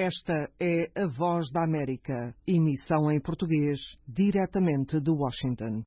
Esta é a Voz da América, emissão em português, diretamente de Washington.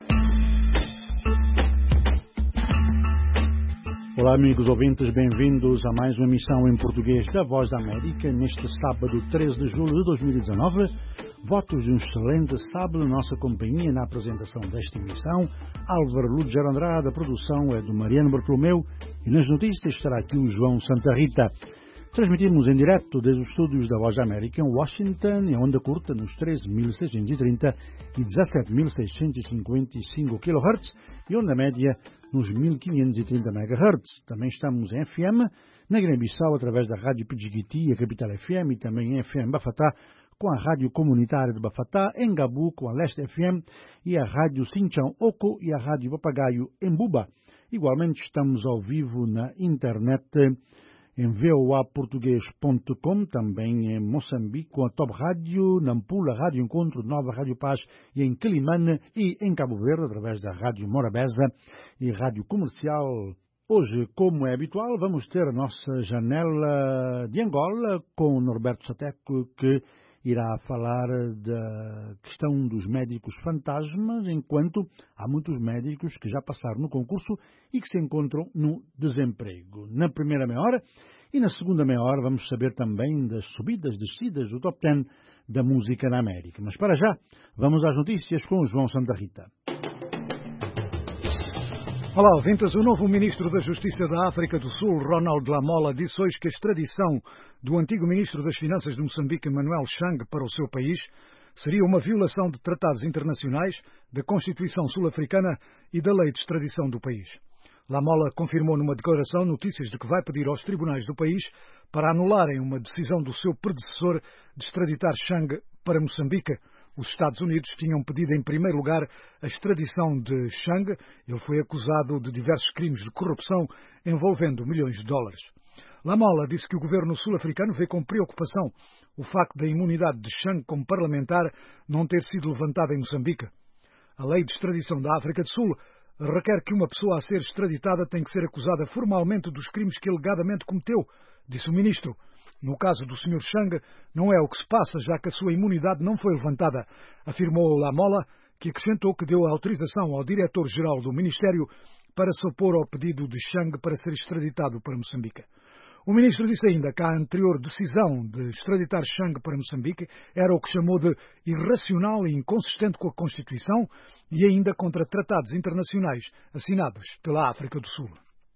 Olá, amigos ouvintes, bem-vindos a mais uma emissão em português da Voz da América, neste sábado 13 de julho de 2019. Votos de um excelente sábado, nossa companhia na apresentação desta emissão. Álvaro Lúger Andrade, a produção é do Mariano Bartolomeu e nas notícias estará aqui o João Santa Rita. Transmitimos em direto desde os estúdios da Voz da América em Washington, em onda curta nos 13.630 e 17.655 kHz e onda média nos 1.530 MHz. Também estamos em FM, na Guiné-Bissau, através da Rádio Pidjigiti, a Capital FM, e também em FM Bafatá, com a Rádio Comunitária de Bafatá, em Gabu, com a Leste FM, e a Rádio Sinchão Oco e a Rádio Papagaio em Buba. Igualmente estamos ao vivo na internet em voaportuguês.com, também em Moçambique, com a Top Rádio, Nampula, Rádio Encontro, Nova Rádio Paz, e em Quelimane e em Cabo Verde, através da Rádio Morabeza e Rádio Comercial. Hoje, como é habitual, vamos ter a nossa janela de Angola com o Norberto Sateco, que irá falar da questão dos médicos fantasmas, enquanto há muitos médicos que já passaram no concurso e que se encontram no desemprego. Na primeira meia hora e na segunda meia hora vamos saber também das subidas, descidas do Top 10 da música na América. Mas para já, vamos às notícias com o João Santa Rita. Olá, ouvintes. O novo ministro da Justiça da África do Sul, Ronald Lamola, disse hoje que a extradição do antigo ministro das Finanças de Moçambique, Manuel Chang, para o seu país seria uma violação de tratados internacionais, da Constituição sul-africana e da lei de extradição do país. Lamola confirmou numa declaração notícias de que vai pedir aos tribunais do país para anularem uma decisão do seu predecessor de extraditar Chang para Moçambique. Os Estados Unidos tinham pedido em primeiro lugar a extradição de Chang. Ele foi acusado de diversos crimes de corrupção envolvendo milhões de dólares. Lamola disse que o governo sul-africano vê com preocupação o facto da imunidade de Chang como parlamentar não ter sido levantada em Moçambique. A lei de extradição da África do Sul requer que uma pessoa a ser extraditada tem que ser acusada formalmente dos crimes que alegadamente cometeu, disse o ministro. No caso do Sr. Chang, não é o que se passa, já que a sua imunidade não foi levantada, afirmou Lamola, que acrescentou que deu a autorização ao diretor-geral do Ministério para se opor ao pedido de Chang para ser extraditado para Moçambique. O ministro disse ainda que a anterior decisão de extraditar Chang para Moçambique era o que chamou de irracional e inconsistente com a Constituição e ainda contra tratados internacionais assinados pela África do Sul.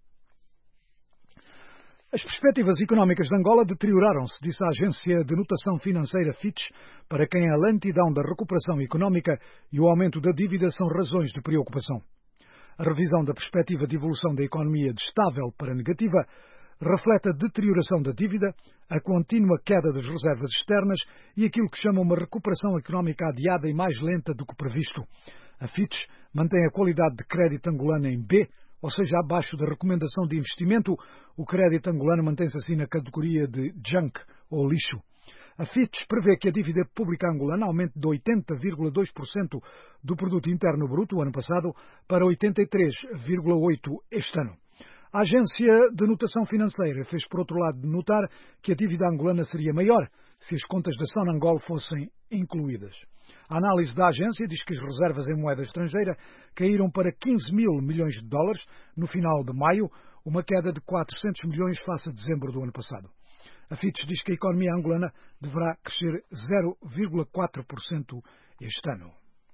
As perspectivas económicas de Angola deterioraram-se, disse a agência de notação financeira Fitch, para quem a lentidão da recuperação económica e o aumento da dívida são razões de preocupação. A revisão da perspectiva de evolução da economia de estável para negativa reflete a deterioração da dívida, a contínua queda das reservas externas e aquilo que chama uma recuperação económica adiada e mais lenta do que previsto. A Fitch mantém a qualidade de crédito angolano em B, ou seja, abaixo da recomendação de investimento. O crédito angolano mantém-se assim na categoria de junk, ou lixo. A Fitch prevê que a dívida pública angolana aumente de 80,2% do produto interno bruto o ano passado para 83,8% este ano. A agência de notação financeira fez, por outro lado, notar que a dívida angolana seria maior se as contas da Sonangol fossem incluídas. A análise da agência diz que as reservas em moeda estrangeira caíram para 15 mil milhões de dólares no final de maio, uma queda de 400 milhões face a dezembro do ano passado. A Fitch diz que a economia angolana deverá crescer 0,4% este ano.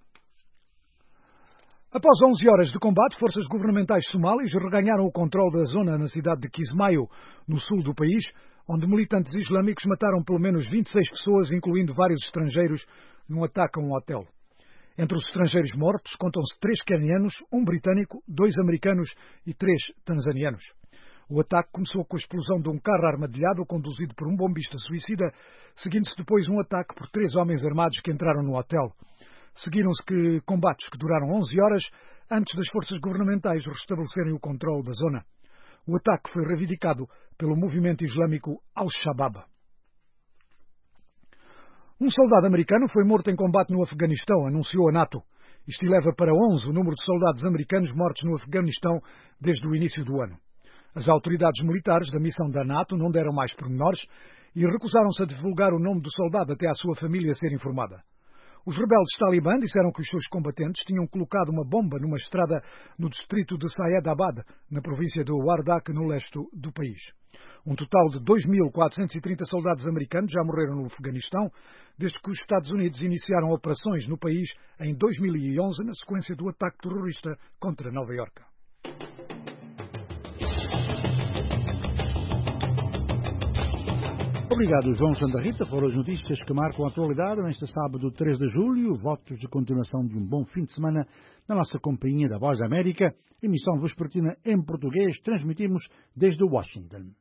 Após 11 horas de combate, forças governamentais somalis reganharam o controle da zona na cidade de Kismayo, no sul do país, onde militantes islâmicos mataram pelo menos 26 pessoas, incluindo vários estrangeiros, num ataque a um hotel. Entre os estrangeiros mortos contam-se 3 quenianos, 1 britânico, 2 americanos e 3 tanzanianos. O ataque começou com a explosão de um carro armadilhado conduzido por um bombista suicida, seguindo-se depois um ataque por 3 homens armados que entraram no hotel. Seguiram-se combates que duraram 11 horas antes das forças governamentais restabelecerem o controle da zona. O ataque foi reivindicado pelo movimento islâmico Al-Shabaab. Um soldado americano foi morto em combate no Afeganistão, anunciou a NATO. Isto eleva para 11 o número de soldados americanos mortos no Afeganistão desde o início do ano. As autoridades militares da missão da NATO não deram mais pormenores e recusaram-se a divulgar o nome do soldado até a sua família ser informada. Os rebeldes talibã disseram que os seus combatentes tinham colocado uma bomba numa estrada no distrito de Syedabad, na província de Wardak, no leste do país. Um total de 2.430 soldados americanos já morreram no Afeganistão desde que os Estados Unidos iniciaram operações no país em 2011, na sequência do ataque terrorista contra Nova Iorque. Obrigado, João Santa Rita, por as notícias que marcam a atualidade neste sábado, 3 de julho. Votos de continuação de um bom fim de semana na nossa companhia da Voz da América. Emissão vespertina em português, transmitimos desde Washington.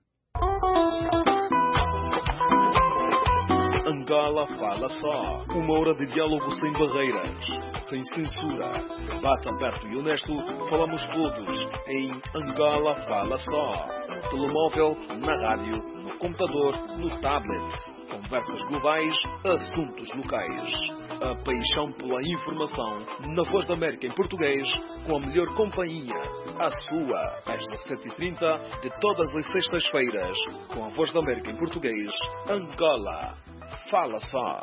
Angola Fala Só. Uma hora de diálogo sem barreiras, sem censura. Debate aberto e honesto. Falamos todos em Angola Fala Só. No telemóvel, na rádio, no computador, no tablet. Conversas globais, assuntos locais. A paixão pela informação na Voz da América em português, com a melhor companhia. A sua, às 17h30 de todas as sextas-feiras, com a Voz da América em português, Angola Fala Só.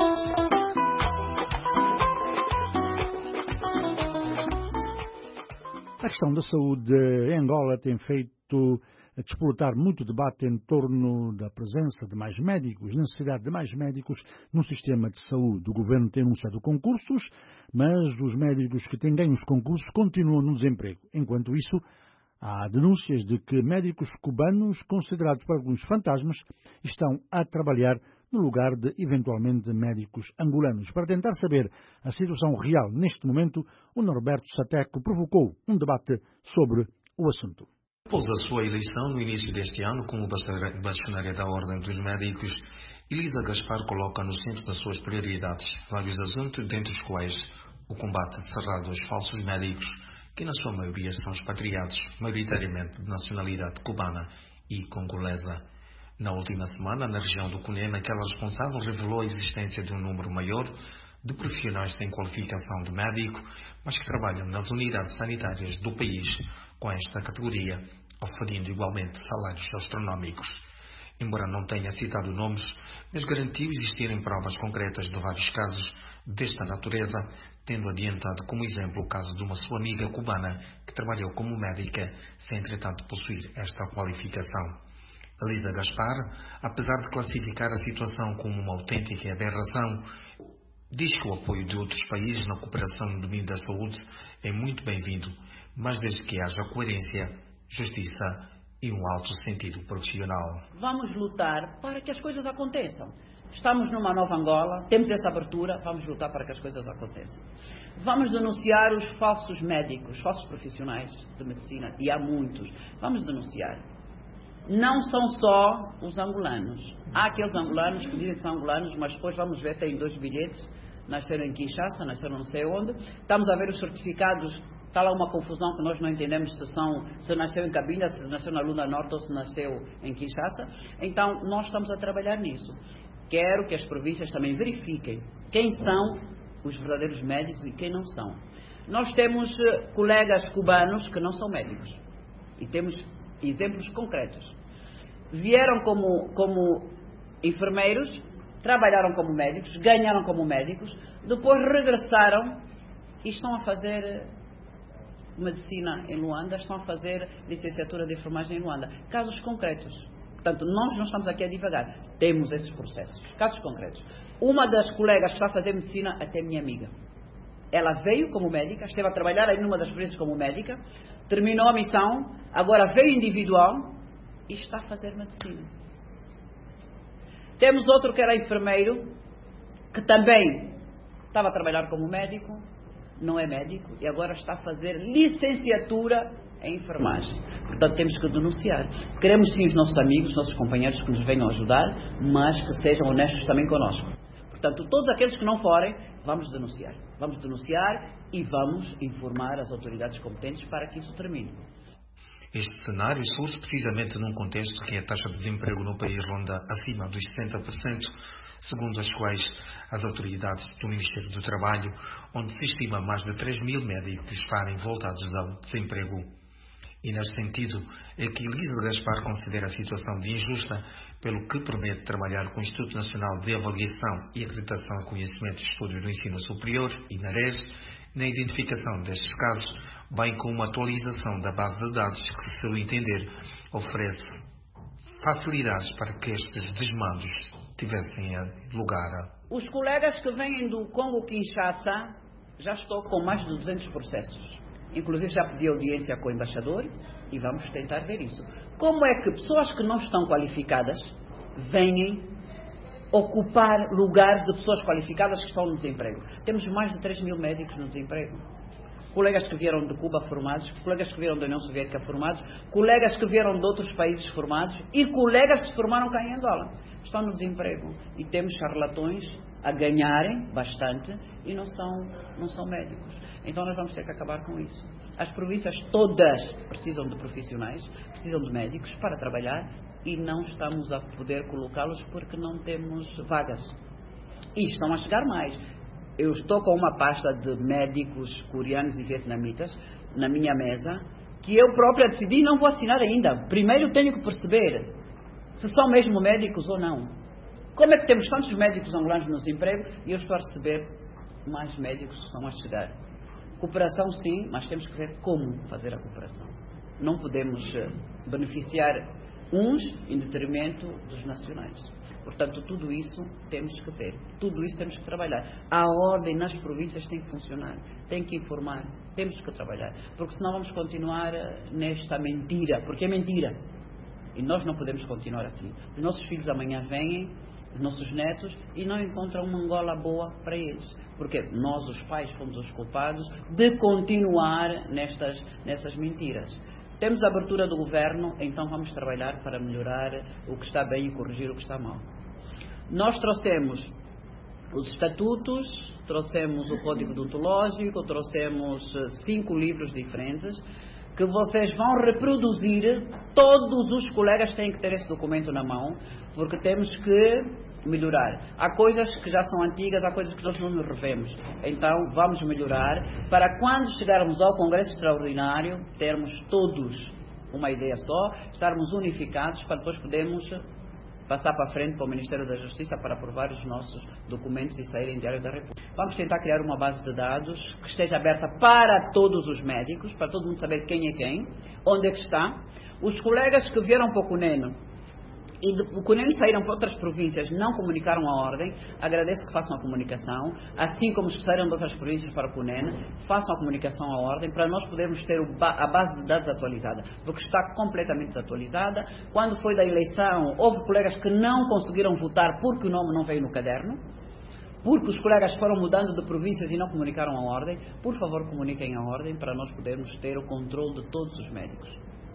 A questão da saúde em Angola tem feito despoltar muito debate em torno da presença de mais médicos, necessidade de mais médicos no sistema de saúde. O governo tem anunciado concursos, mas os médicos que têm ganho os concursos continuam no desemprego. Enquanto isso, há denúncias de que médicos cubanos, considerados por alguns fantasmas, estão a trabalhar no lugar de, eventualmente, médicos angolanos. Para tentar saber a situação real neste momento, o Norberto Sateco provocou um debate sobre o assunto. Após a sua eleição no início deste ano como bastonária da Ordem dos Médicos, Elisa Gaspar coloca no centro das suas prioridades vários assuntos, dentre os quais o combate cerrado aos falsos médicos, que na sua maioria são expatriados, maioritariamente de nacionalidade cubana e congolesa. Na última semana, na região do Cunene, aquela responsável revelou a existência de um número maior de profissionais sem qualificação de médico, mas que trabalham nas unidades sanitárias do país com esta categoria, oferindo igualmente salários astronómicos. Embora não tenha citado nomes, mas garantiu existirem provas concretas de vários casos desta natureza, tendo adiantado como exemplo o caso de uma sua amiga cubana que trabalhou como médica sem, entretanto, possuir esta qualificação. Elisa Gaspar, apesar de classificar a situação como uma autêntica aberração, diz que o apoio de outros países na cooperação no domínio da saúde é muito bem-vindo, mas desde que haja coerência, justiça e um alto sentido profissional. Vamos lutar para que as coisas aconteçam. Estamos numa nova Angola, temos essa abertura, vamos lutar para que as coisas aconteçam. Vamos denunciar os falsos médicos, falsos profissionais de medicina, e há muitos. Vamos denunciar. Não são só os angolanos. Há aqueles angolanos que dizem que são angolanos, mas depois vamos ver, têm 2 bilhetes, nasceram em Kinshasa, nasceram não sei onde. Estamos a ver os certificados, está lá uma confusão que nós não entendemos se nasceu em Cabinda, se nasceu na Luna Norte ou se nasceu em Kinshasa. Então, nós estamos a trabalhar nisso. Quero que as províncias também verifiquem quem são os verdadeiros médicos e quem não são. Nós temos colegas cubanos que não são médicos. E temos exemplos concretos. Vieram como enfermeiros, trabalharam como médicos, ganharam como médicos, depois regressaram e estão a fazer medicina em Luanda, estão a fazer licenciatura de enfermagem em Luanda. Casos concretos. Portanto, nós não estamos aqui a divagar. Temos esses processos. Casos concretos. Uma das colegas que está a fazer medicina, até minha amiga. Ela veio como médica, esteve a trabalhar aí numa das províncias como médica, terminou a missão, agora veio individual e está a fazer medicina. Temos outro que era enfermeiro, que também estava a trabalhar como médico, não é médico, e agora está a fazer licenciatura em enfermagem. Portanto, temos que denunciar. Queremos sim os nossos amigos, os nossos companheiros que nos venham ajudar, mas que sejam honestos também conosco. Portanto, todos aqueles que não forem, vamos denunciar. Vamos denunciar e vamos informar as autoridades competentes para que isso termine. Este cenário surge precisamente num contexto que a taxa de desemprego no país ronda acima dos 60%, segundo as quais as autoridades do Ministério do Trabalho, onde se estima mais de 3.000 médicos estarem voltados ao desemprego. E neste sentido é que Elisa Gaspar considera a situação de injusta, pelo que promete trabalhar com o Instituto Nacional de Avaliação e Acreditação em Conhecimento e Estudos do Ensino Superior, INARES, na identificação destes casos, bem como uma atualização da base de dados que, se seu entender, oferece facilidades para que estes desmandos tivessem lugar. Os colegas que vêm do Congo-Kinshasa, já estou com mais de 200 processos. Inclusive já pedi audiência com o embaixador e vamos tentar ver isso. Como é que pessoas que não estão qualificadas vêm ocupar lugares de pessoas qualificadas que estão no desemprego? Temos mais de 3 mil médicos no desemprego. Colegas que vieram de Cuba formados, colegas que vieram da União Soviética formados, colegas que vieram de outros países formados e colegas que se formaram cá em Angola. Estão no desemprego. E temos charlatões a ganharem bastante e não são médicos. Então nós vamos ter que acabar com isso. As províncias todas precisam de profissionais, precisam de médicos para trabalhar e não estamos a poder colocá-los porque não temos vagas. E estão a chegar mais. Eu estou com uma pasta de médicos coreanos e vietnamitas na minha mesa que eu própria decidi não vou assinar ainda. Primeiro tenho que perceber se são mesmo médicos ou não. Como é que temos tantos médicos angolanos no desemprego e eu estou a receber mais médicos que estão a chegar? Cooperação sim, mas temos que ver como fazer a cooperação. Não podemos beneficiar uns em detrimento dos nacionais. Portanto, tudo isso temos que ver, tudo isso temos que trabalhar. A ordem nas províncias tem que funcionar, tem que informar, temos que trabalhar, porque senão vamos continuar nesta mentira, porque é mentira. E nós não podemos continuar assim. Os nossos filhos amanhã vêm, os nossos netos, e não encontram uma Angola boa para eles. Porque nós, os pais, fomos os culpados de continuar nessas mentiras. Temos a abertura do governo, então vamos trabalhar para melhorar o que está bem e corrigir o que está mal. Nós trouxemos os estatutos, trouxemos o código deontológico, trouxemos 5 livros diferentes, que vocês vão reproduzir. Todos os colegas têm que ter esse documento na mão, porque temos que melhorar. Há coisas que já são antigas, há coisas que nós não nos revemos. Então vamos melhorar para quando chegarmos ao Congresso Extraordinário termos todos uma ideia só, estarmos unificados para depois podermos passar para frente para o Ministério da Justiça para aprovar os nossos documentos e saírem em Diário da República. Vamos tentar criar uma base de dados que esteja aberta para todos os médicos, para todo mundo saber quem é quem, onde é que está. Os colegas que vieram para o Cuneno e do Cuneno saíram para outras províncias, não comunicaram a ordem, agradeço que façam a comunicação, assim como os que saíram de outras províncias para o Cuneno, façam a comunicação à ordem, para nós podermos ter a base de dados atualizada, porque está completamente desatualizada. Quando foi da eleição, houve colegas que não conseguiram votar porque o nome não veio no caderno, porque os colegas foram mudando de províncias e não comunicaram a ordem. Por favor, comuniquem a ordem para nós podermos ter o controle de todos os médicos.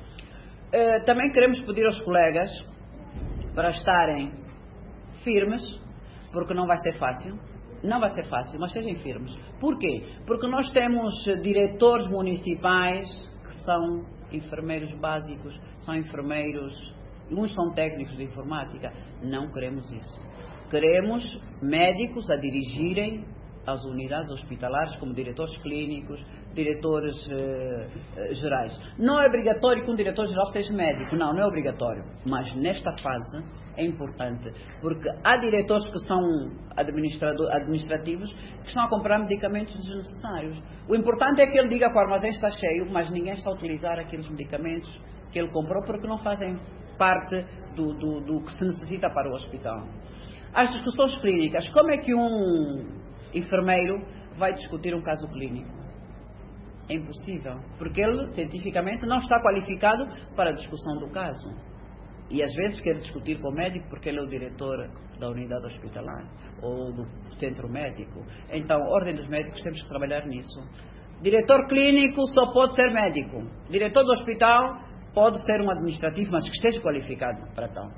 Também queremos pedir aos colegas para estarem firmes, porque não vai ser fácil. Não vai ser fácil, mas sejam firmes. Por quê? Porque nós temos diretores municipais que são enfermeiros básicos, são enfermeiros, uns são técnicos de informática. Não queremos isso. Queremos médicos a dirigirem as unidades hospitalares como diretores clínicos, diretores gerais. Não é obrigatório que um diretor geral seja médico, não é obrigatório. Mas nesta fase é importante, porque há diretores que são administrativos que estão a comprar medicamentos desnecessários. O importante é que ele diga que o armazém está cheio, mas ninguém está a utilizar aqueles medicamentos que ele comprou porque não fazem parte do que se necessita para o hospital. As discussões clínicas. Como é que um enfermeiro vai discutir um caso clínico? É impossível, porque ele cientificamente não está qualificado para a discussão do caso. E às vezes quer discutir com o médico porque ele é o diretor da unidade hospitalar ou do centro médico. Então, ordem dos médicos, temos que trabalhar nisso. Diretor clínico só pode ser médico. Diretor do hospital pode ser um administrativo, mas que esteja qualificado para tal.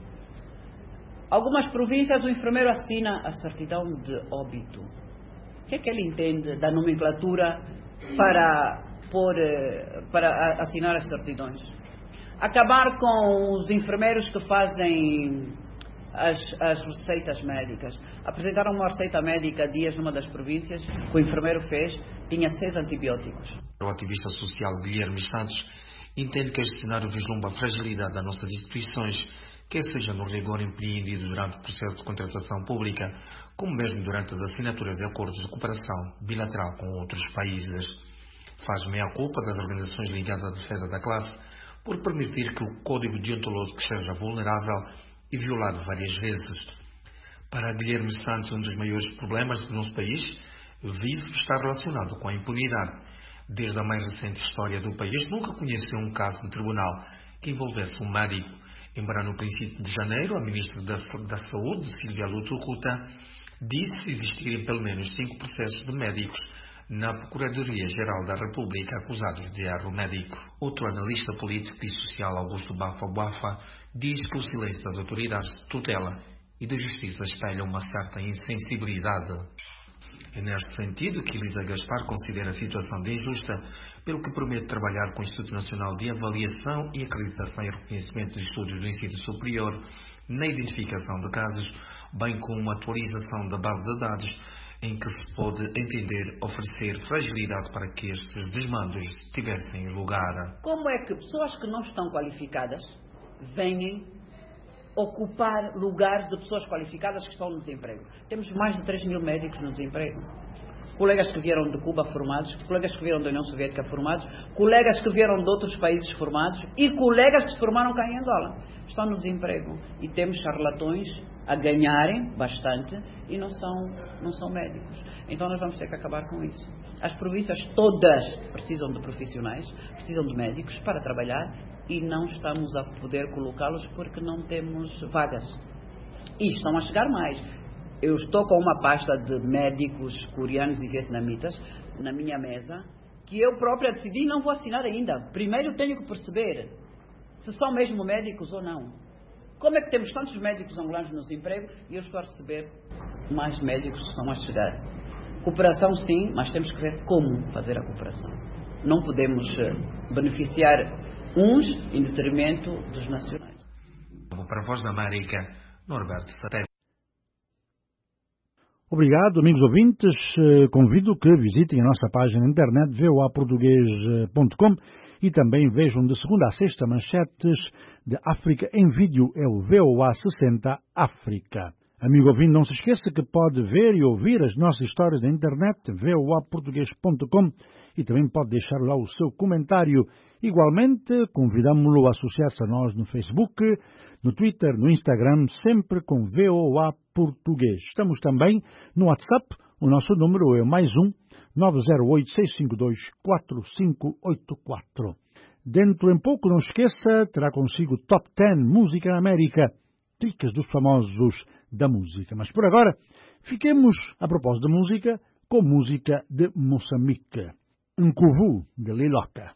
Algumas províncias o enfermeiro assina a certidão de óbito. O que é que ele entende da nomenclatura para assinar as certidões? Acabar com os enfermeiros que fazem as receitas médicas. Apresentaram uma receita médica há dias numa das províncias que o enfermeiro fez, tinha 6 antibióticos. O ativista social Guilherme Santos Entende que este cenário vislumbra a fragilidade das nossas instituições, quer seja no rigor empreendido durante o processo de contratação pública, como mesmo durante as assinaturas de acordos de cooperação bilateral com outros países. Faz meia-culpa das organizações ligadas à defesa da classe por permitir que o código deontológico seja vulnerável e violado várias vezes. Para Guilherme Santos, um dos maiores problemas do nosso país está relacionado com a impunidade. Desde a mais recente história do país, nunca conheceu um caso de tribunal que envolvesse um médico, embora no princípio de janeiro a ministra da Saúde, Silvia Lutucuta, disse existirem pelo menos 5 processos de médicos na Procuradoria-Geral da República acusados de erro médico. Outro analista político e social, Augusto Bafa, diz que o silêncio das autoridades de tutela e de justiça espelha uma certa insensibilidade. É neste sentido que Elisa Gaspar considera a situação de injusta, pelo que promete trabalhar com o Instituto Nacional de Avaliação e Acreditação e Reconhecimento de Estudos do Ensino Superior na identificação de casos, bem como a atualização da base de dados, em que se pode entender oferecer fragilidade para que estes desmandos tivessem lugar. Como é que pessoas que não estão qualificadas venham ocupar lugares de pessoas qualificadas que estão no desemprego? Temos mais de 3 mil médicos no desemprego. Colegas que vieram de Cuba formados, colegas que vieram da União Soviética formados, colegas que vieram de outros países formados e colegas que se formaram cá em Angola. Estão no desemprego. E temos charlatões a ganharem bastante e não são médicos. Então nós vamos ter que acabar com isso. As províncias todas precisam de profissionais, precisam de médicos para trabalhar e não estamos a poder colocá-los porque não temos vagas. E estão a chegar mais. Eu estou com uma pasta de médicos coreanos e vietnamitas na minha mesa que eu própria decidi não vou assinar ainda. Primeiro tenho que perceber se são mesmo médicos ou não. Como é que temos tantos médicos angolanos no desemprego e eu estou a receber mais médicos que estão a chegar? Cooperação sim, mas temos que ver como fazer a cooperação. Não podemos beneficiar uns em detrimento dos nacionais. Para a Voz da América, Norberto Satélite. Obrigado, amigos ouvintes. Convido que visitem a nossa página na internet voaportugues.com e também vejam de segunda a sexta manchetes de África em vídeo. É o VOA 60 África. Amigo ouvinte, não se esqueça que pode ver e ouvir as nossas histórias na internet, voaportugues.com, e também pode deixar lá o seu comentário. Igualmente, convidamos-lo a associar-se a nós no Facebook, no Twitter, no Instagram, sempre com VOA Português. Estamos também no WhatsApp, o nosso número é +1 908-652-4584. Dentro em pouco, não esqueça, terá consigo Top 10 Música na América, dicas dos famosos da música. Mas por agora, fiquemos, a propósito da música, com música de Moçambique. Nkuvu, de Liloca.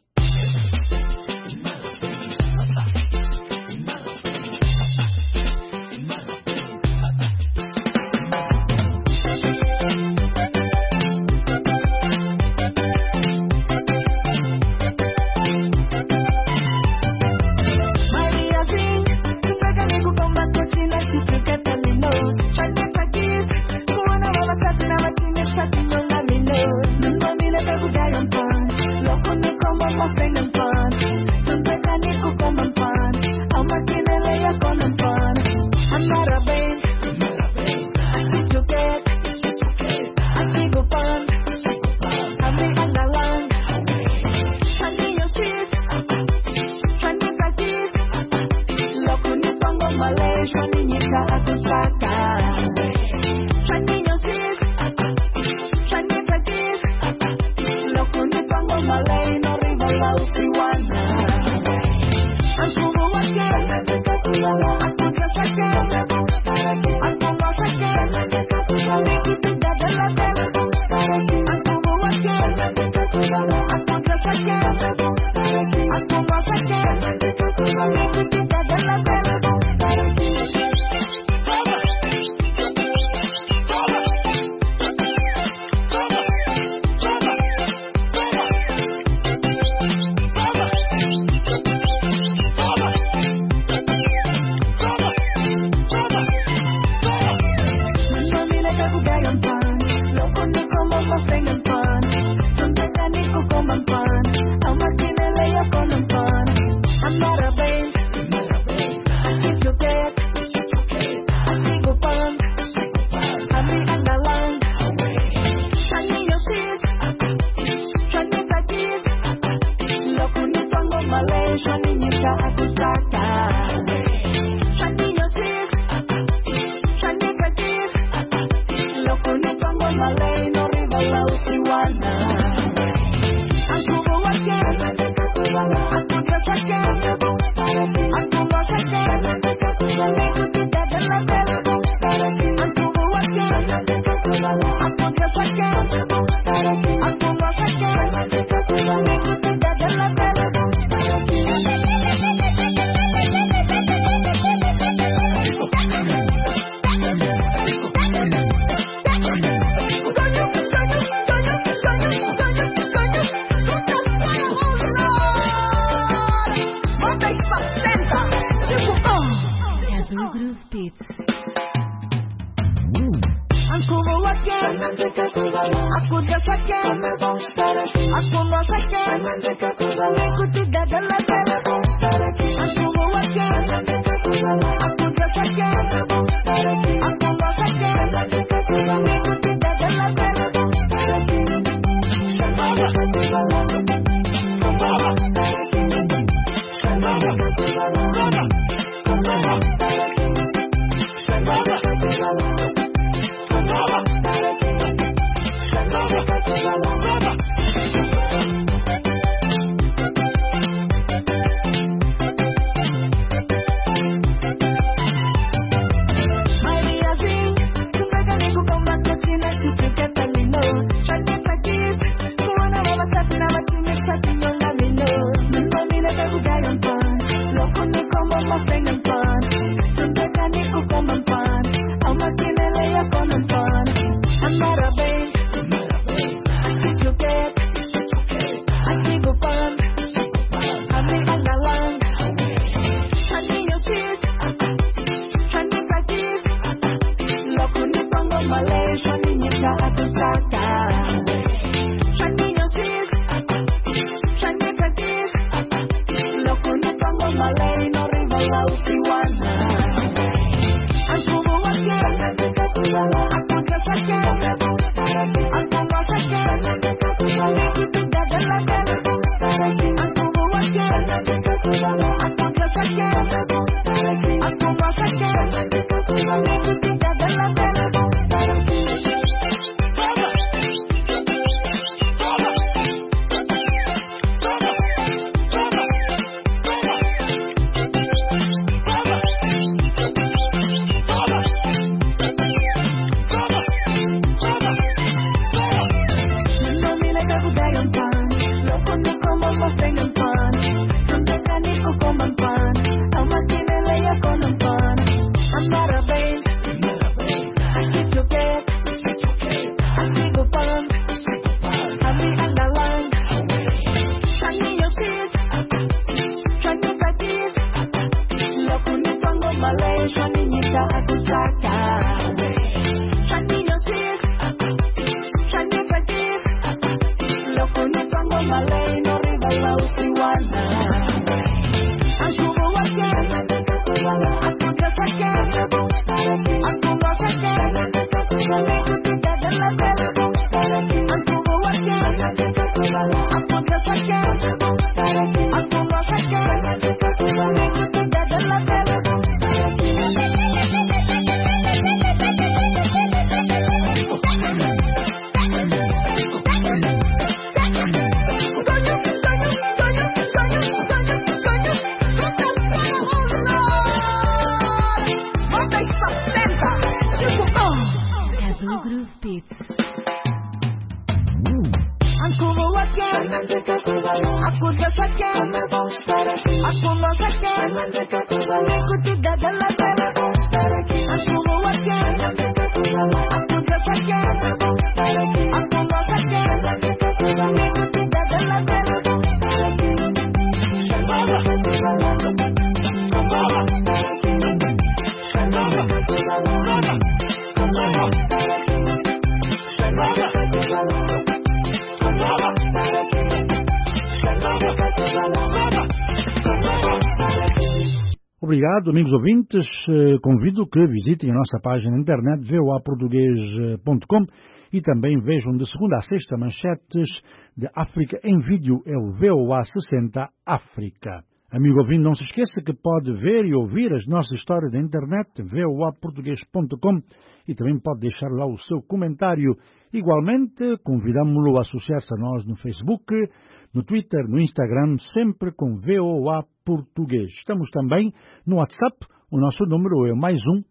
Obrigado, amigos ouvintes. Convido que visitem a nossa página na internet voaportugues.com e também vejam de segunda a sexta manchetes de África em vídeo, é o VOA 60 África. Amigo ouvinte, não se esqueça que pode ver e ouvir as nossas histórias na internet, voaportugues.com, e também pode deixar lá o seu comentário. Igualmente, convidamos-lo a associar-se a nós no Facebook, no Twitter, no Instagram, sempre com VOA Português. Estamos também no WhatsApp, o nosso número é +1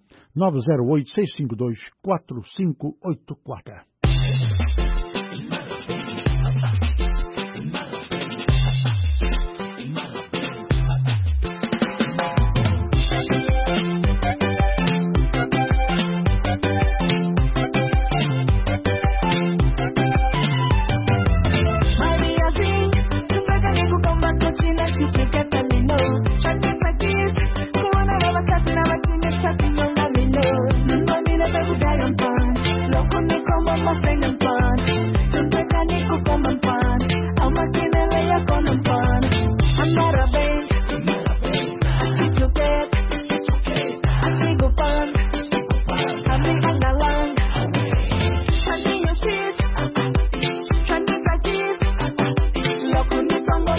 908 652 4584.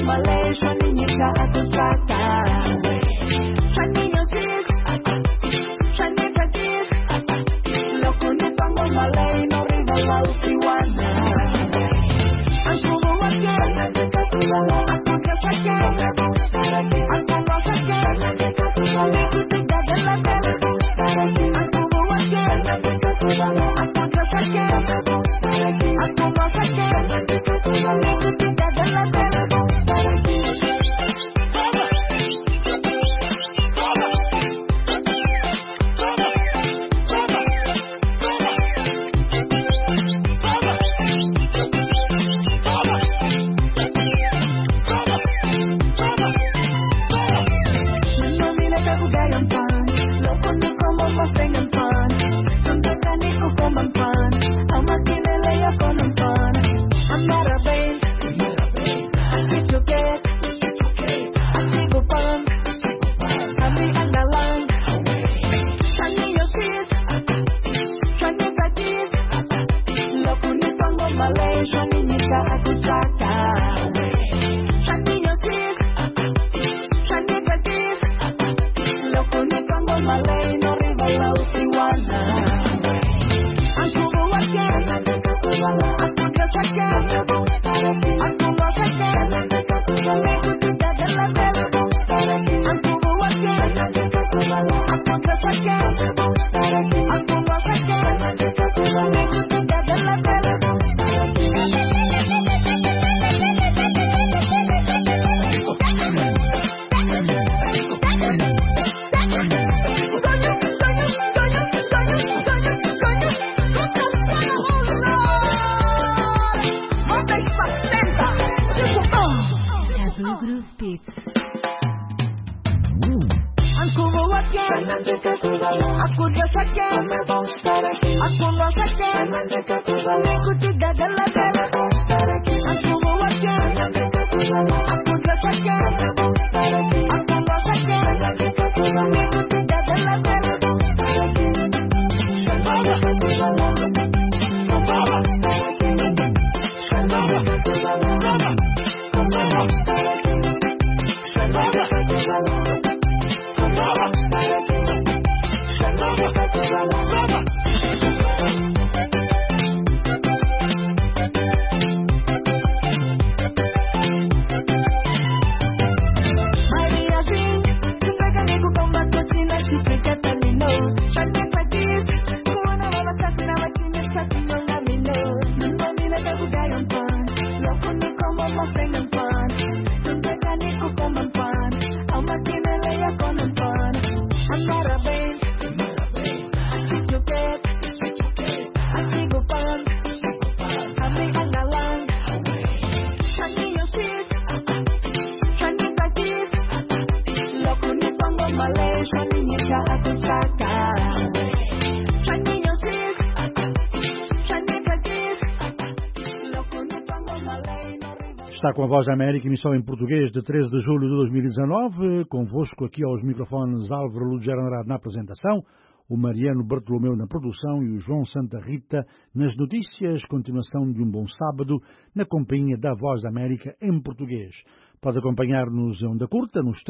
Está com a Voz da América, emissão em português de 13 de julho de 2019. Convosco aqui aos microfones Álvaro Lugero Andrade na apresentação, o Mariano Bartolomeu na produção e o João Santa Rita nas notícias. Continuação de um bom sábado na companhia da Voz da América em português. Pode acompanhar-nos em onda curta nos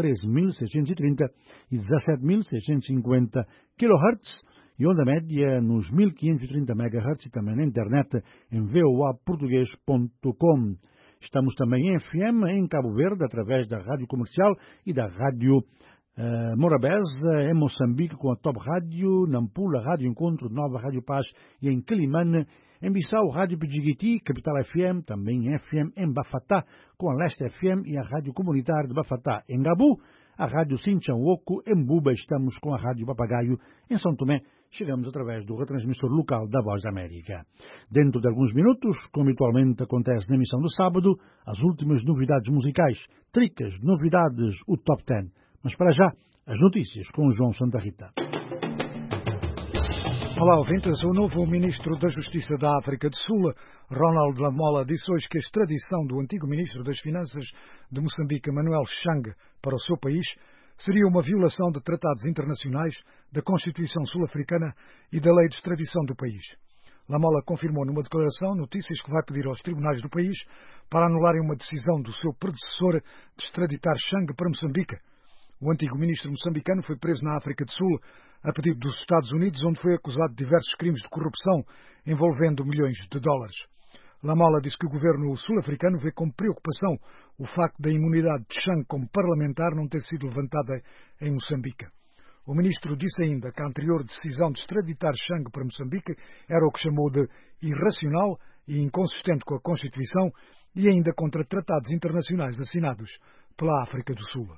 13.630 e 17.650 kHz e onda média nos 1.530 MHz e também na internet em voaportugues.com. Estamos também em FM, em Cabo Verde, através da Rádio Comercial e da Rádio Morabeza, em Moçambique, com a Top Rádio, Nampula, Rádio Encontro, Nova Rádio Paz e em Quelimane, em Bissau, Rádio Pidjigiti, Capital FM, também em FM, em Bafatá, com a Leste FM e a Rádio Comunitária de Bafatá. Em Gabu, a Rádio Sinchauoco, em Buba, estamos com a Rádio Papagaio, em São Tomé, chegamos através do retransmissor local da Voz da América. Dentro de alguns minutos, como habitualmente acontece na emissão do sábado, as últimas novidades musicais, tricas, novidades, o Top 10. Mas para já, as notícias com o João Santa Rita. Olá, ouvintes. O novo ministro da Justiça da África do Sul, Ronald Lamola, disse hoje que a extradição do antigo ministro das Finanças de Moçambique, Manuel Chang, para o seu país seria uma violação de tratados internacionais, da Constituição sul-africana e da lei de extradição do país. Lamola confirmou numa declaração notícias que vai pedir aos tribunais do país para anularem uma decisão do seu predecessor de extraditar Chang para Moçambique. O antigo ministro moçambicano foi preso na África do Sul a pedido dos Estados Unidos, onde foi acusado de diversos crimes de corrupção envolvendo milhões de dólares. Lamola disse que o governo sul-africano vê com preocupação o facto da imunidade de Chang como parlamentar não ter sido levantada em Moçambique. O ministro disse ainda que a anterior decisão de extraditar Chang para Moçambique era o que chamou de irracional e inconsistente com a Constituição e ainda contra tratados internacionais assinados pela África do Sul.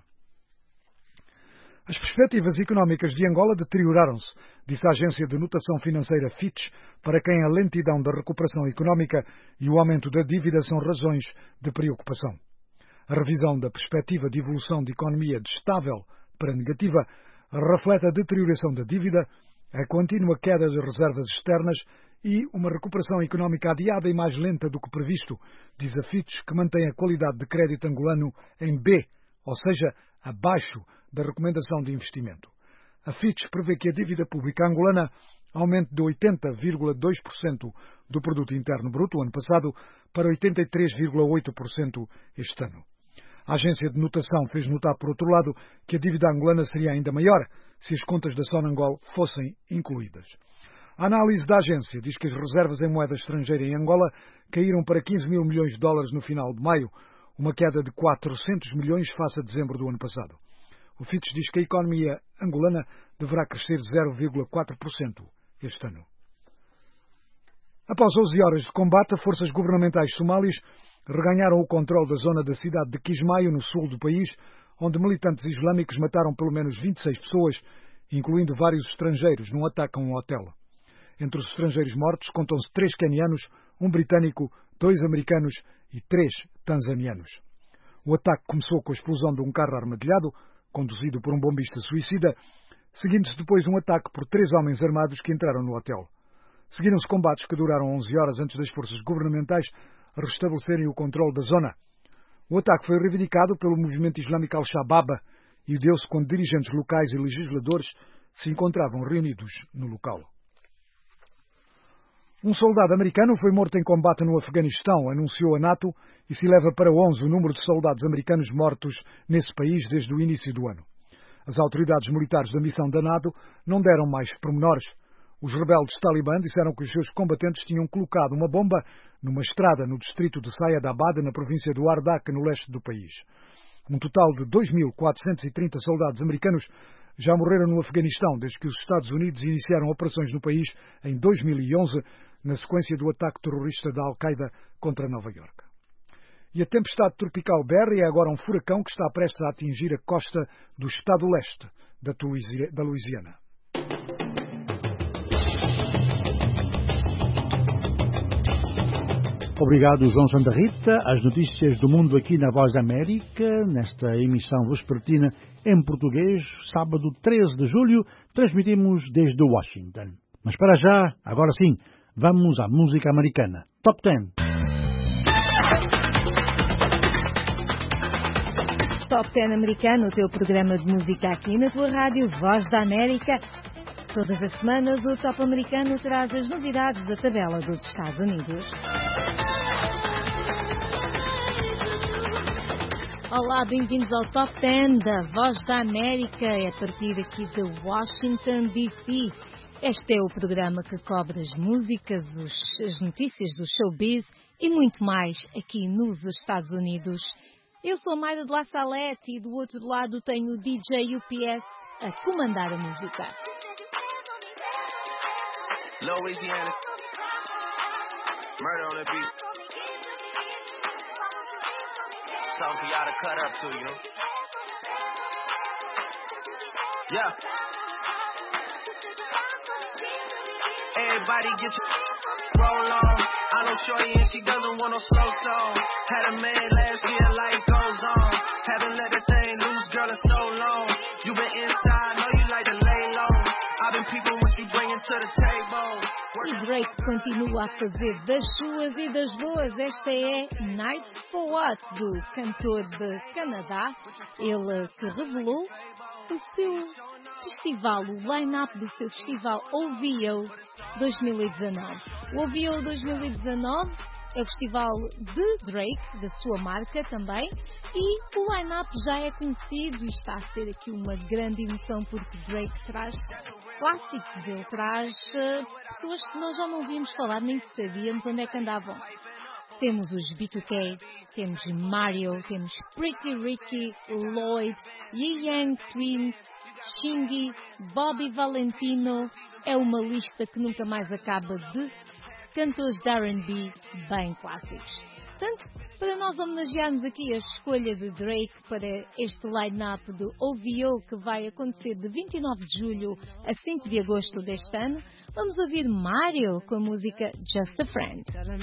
As perspectivas económicas de Angola deterioraram-se, disse a agência de notação financeira Fitch, para quem a lentidão da recuperação económica e o aumento da dívida são razões de preocupação. A revisão da perspectiva de evolução de economia de estável para negativa reflete a deterioração da dívida, a contínua queda das reservas externas e uma recuperação económica adiada e mais lenta do que previsto, diz a Fitch, que mantém a qualidade de crédito angolano em B, ou seja, abaixo da recomendação de investimento. A Fitch prevê que a dívida pública angolana aumente de 80,2% do produto interno bruto ano passado para 83,8% este ano. A agência de notação fez notar, por outro lado, que a dívida angolana seria ainda maior se as contas da Sonangol fossem incluídas. A análise da agência diz que as reservas em moeda estrangeira em Angola caíram para 15 mil milhões de dólares no final de maio, uma queda de 400 milhões face a dezembro do ano passado. O Fitch diz que a economia angolana deverá crescer 0,4% este ano. Após 11 horas de combate, forças governamentais somalis reganharam o controle da zona da cidade de Kismayo, no sul do país, onde militantes islâmicos mataram pelo menos 26 pessoas, incluindo vários estrangeiros, num ataque a um hotel. Entre os estrangeiros mortos contam-se 3 quenianos, 1 britânico, 2 americanos e 3 tanzanianos. O ataque começou com a explosão de um carro armadilhado, conduzido por um bombista suicida, seguindo-se depois um ataque por 3 homens armados que entraram no hotel. Seguiram-se combates que duraram 11 horas antes das forças governamentais restabelecerem o controle da zona. O ataque foi reivindicado pelo movimento islâmico Al-Shabaab e deu-se quando dirigentes locais e legisladores se encontravam reunidos no local. Um soldado americano foi morto em combate no Afeganistão, anunciou a NATO, e se eleva para 11 o número de soldados americanos mortos nesse país desde o início do ano. As autoridades militares da missão da NATO não deram mais pormenores. Os rebeldes talibã disseram que os seus combatentes tinham colocado uma bomba numa estrada no distrito de Sayadabad, na província do Ardak, no leste do país. Um total de 2.430 soldados americanos já morreram no Afeganistão desde que os Estados Unidos iniciaram operações no país em 2011, na sequência do ataque terrorista da Al-Qaeda contra Nova Iorque. E a tempestade tropical Barry é agora um furacão que está prestes a atingir a costa do estado leste da Louisiana. Obrigado, João Santa Rita. As notícias do mundo aqui na Voz da América, nesta emissão vespertina em português, sábado 13 de julho, transmitimos desde Washington. Mas para já, agora sim, vamos à música americana. Top 10. Top 10 americano, o teu programa de música aqui na tua rádio Voz da América. Todas as semanas o Top americano traz as novidades da tabela dos Estados Unidos. Olá, bem-vindos ao Top 10 da Voz da América. É a partir aqui de Washington, D.C. Este é o programa que cobre as músicas, as notícias do showbiz e muito mais aqui nos Estados Unidos. Eu sou a Mayra de La Salette e do outro lado tenho o DJ UPS a comandar a música. Louisiana, murder on the beat. Something for y'all to cut up to, you know? Yeah. Everybody get your roll on. I know shorty and she doesn't want no slow song. Had a man last year, life goes on. Haven't let the thing loose, girl, in so long. You been inside, know you like to lay low. I've been peeping what you bringing to the table. E Drake continua a fazer das suas e das boas. Esta é Nice for What, do cantor de Canadá. Ele que revelou o seu festival, o line-up do seu festival OVO 2019. O OVO 2019 é o festival de Drake, da sua marca também, e o line-up já é conhecido e está a ser aqui uma grande emoção porque Drake traz clássicos, ele traz pessoas que nós já não víamos falar, nem sabíamos onde é que andavam. Temos os B2K, temos Mario, temos Pretty Ricky, Lloyd, Yi Yang Twins, Shingy, Bobby Valentino. É uma lista que nunca mais acaba de cantores de R&B bem clássicos. Portanto, para nós homenagearmos aqui a escolha de Drake para este line-up do OVO que vai acontecer de 29 de julho a 5 de agosto deste ano, vamos ouvir Mario com a música Just a Friend.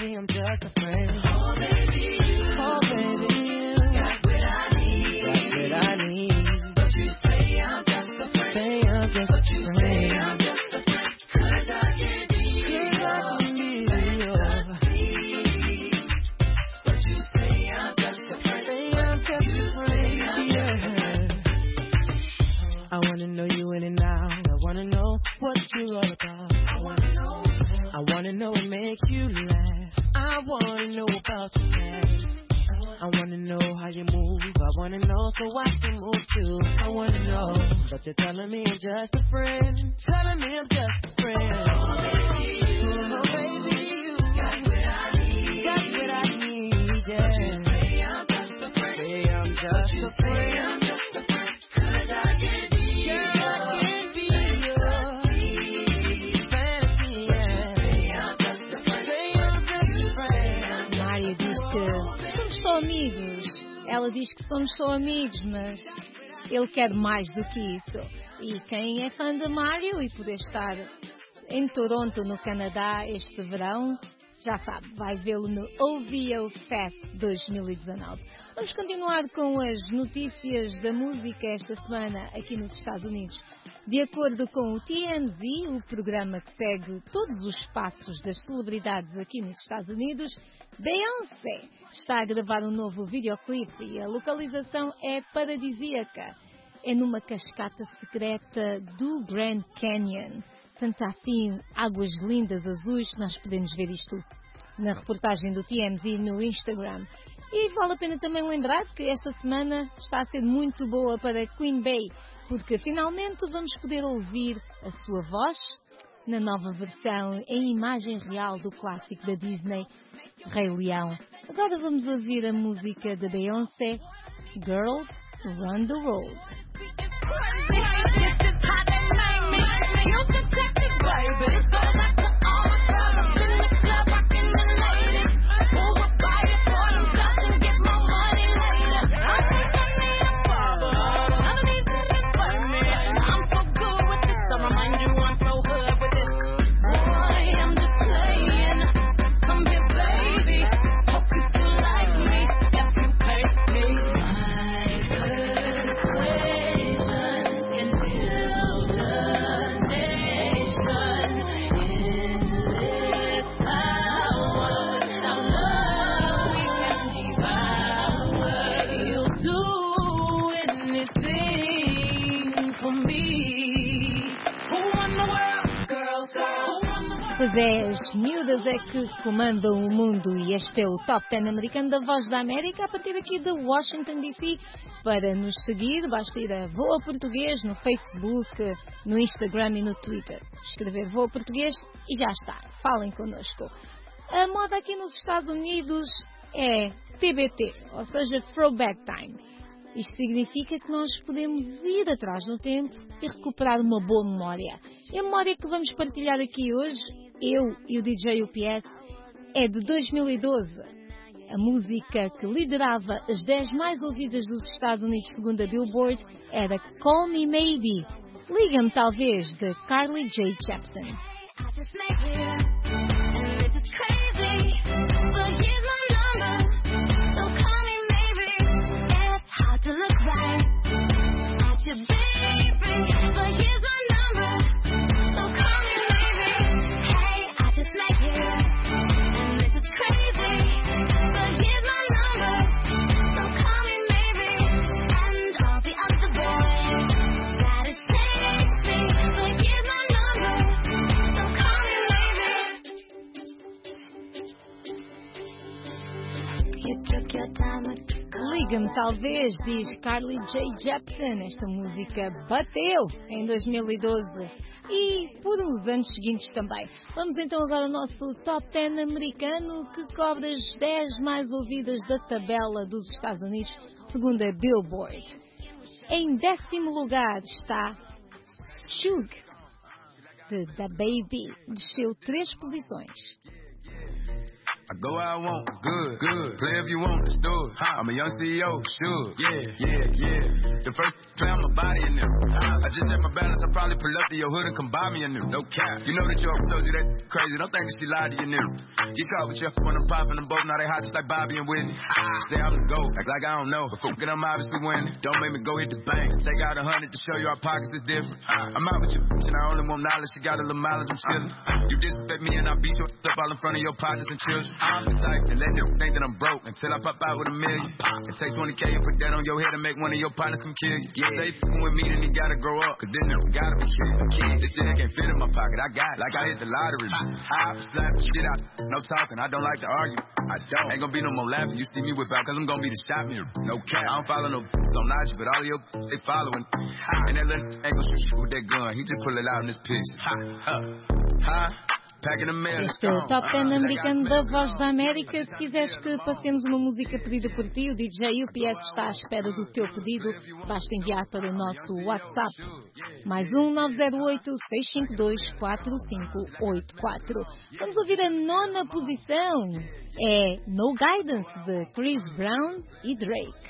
I wanna know you in and out. I wanna know what you're all about. I wanna know what makes you laugh. I wanna know about your past. I wanna know how you move. I wanna know so I can move too. I wanna know, but you're telling me I'm just a friend. Telling me I'm just a friend. Oh baby, you got what I need. Got what I need, yeah. Say I'm just a friend. Say I'm just a friend. Amigos. Ela diz que somos só amigos, mas ele quer mais do que isso. E quem é fã de Mario e poder estar em Toronto, no Canadá, este verão, já sabe, vai vê-lo no OVO Fest 2019. Vamos continuar com as notícias da música esta semana aqui nos Estados Unidos. De acordo com o TMZ, o programa que segue todos os passos das celebridades aqui nos Estados Unidos, Beyoncé está a gravar um novo videoclipe e a localização é paradisíaca. É numa cascata secreta do Grand Canyon. Tanto assim, águas lindas azuis, nós podemos ver isto na reportagem do TMZ no Instagram. E vale a pena também lembrar que esta semana está a ser muito boa para Queen Bey, porque finalmente vamos poder ouvir a sua voz na nova versão em imagem real do clássico da Disney, Rei Leão. Agora vamos ouvir a música da Beyoncé, Girls Run the World. Pois é, as miúdas é que comandam o mundo e este é o Top 10 americano da Voz da América a partir aqui de Washington DC. Para nos seguir, basta ir a Voa Português no Facebook, no Instagram e no Twitter. Escrever Voa Português e já está. Falem connosco. A moda aqui nos Estados Unidos é TBT, ou seja, Throwback Time. Isto significa que nós podemos ir atrás no tempo e recuperar uma boa memória. E a memória que vamos partilhar aqui hoje, eu e o DJ UPS, é de 2012. A música que liderava as 10 mais ouvidas dos Estados Unidos segundo a Billboard era Call Me Maybe, Liga-me Talvez, de Carly J. Jepsen. To look right at your baby, but here's my number, so call me maybe. Hey, I just met you, and this is crazy, but here's my number, so call me maybe. And all the other boys got it sexy, but here's my number, so call me maybe. Diga-me talvez, diz Carly J. Jepsen. Esta música bateu em 2012 e por uns anos seguintes também. Vamos então agora ao nosso Top 10 americano, que cobre as 10 mais ouvidas da tabela dos Estados Unidos, segundo a Billboard. Em 10º lugar está Shug, de Da Baby. Desceu 3 posições. I go where I want, good. Play if you want, let's do it. I'm a young CEO, sure. Yeah. The first play on my body in them. I just check my balance, I probably pull up to your hood and come buy me a new. No cap. You know that your told you that crazy. Don't think that she lied to you new. Get caught with you when I'm popping them both. Now they hot just like Bobby and Whitney. Say I'm the GOAT, act like I don't know. But fuck it, I'm obviously winning. Don't make me go hit the bank. Take out 100 to show you our pockets is different. I'm out with you, and I only want knowledge. She got a little mileage, I'm chillin'. You disrespect me and I beat you up all in front of your partners and children. I'm the type to let them think that I'm broke until I pop out with $1 million. And take 20K and put that on your head and make one of your partners come kill you. Yeah, they f***ing with me, then he gotta grow up, cause then they gotta be killed. This shit can't fit in my pocket, I got it, like I hit the lottery. I slap the shit out, no talking, I don't like to argue. I don't. Ain't gonna be no more laughing, you see me whip out, cause I'm gonna be the shot mirror. No cap, I don't follow no don't notch, but all of your they following. And that little ain't gonna shoot with that gun, he just pull it out in this piece. Este é o Top 10 americano da Voz da América. Se quiseres que passemos uma música pedida por ti, o DJ UPS está à espera do teu pedido. Basta enviar para o nosso WhatsApp. Mais 908-652-4584. Vamos ouvir a 9ª posição. É No Guidance, de Chris Brown e Drake.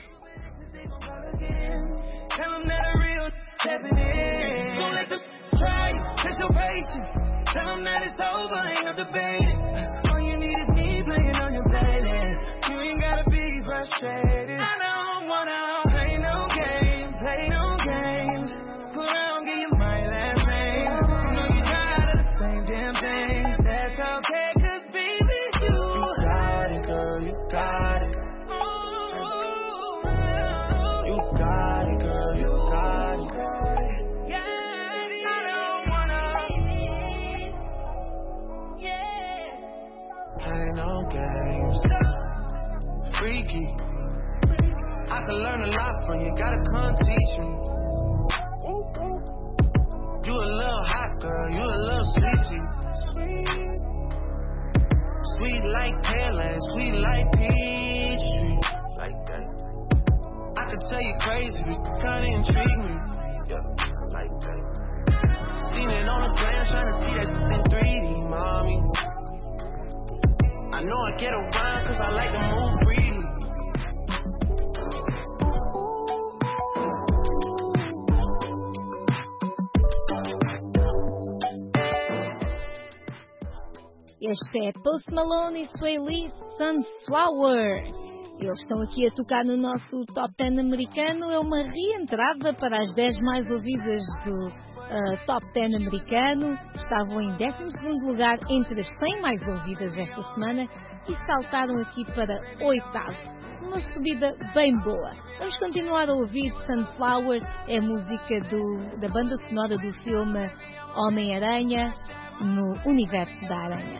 Tell them that it's over, ain't no debating. All you need is me playing on your playlist. You ain't gotta be frustrated. I don't wanna play no games, Put on, get your my last name. You know you tired of the same damn thing. That's okay, cause baby, you got it, girl, you got it. You got it, girl, you got it. Play no games. Freaky. I could learn a lot from you. Gotta come teach me. You a little hot girl. You a little sweetie. Sweet like Pearland. Sweet like Peachtree. Like that. I could tell you crazy. But you kinda intrigue me. Yeah, like that. Seen it on the ground. Trying to see that in 3D, mommy. I know I get around cause I like to move freely. Este é Post Malone e Sway Lee, Sunflower. Eles estão aqui a tocar no nosso Top 10 americano. É uma reentrada para as 10 mais ouvidas do Top 10 americano. Estavam em 12º lugar entre as 100 mais ouvidas esta semana e saltaram aqui para 8º. Uma subida bem boa. Vamos continuar a ouvir Sunflower, é a música da banda sonora do filme Homem-Aranha no Universo da Aranha.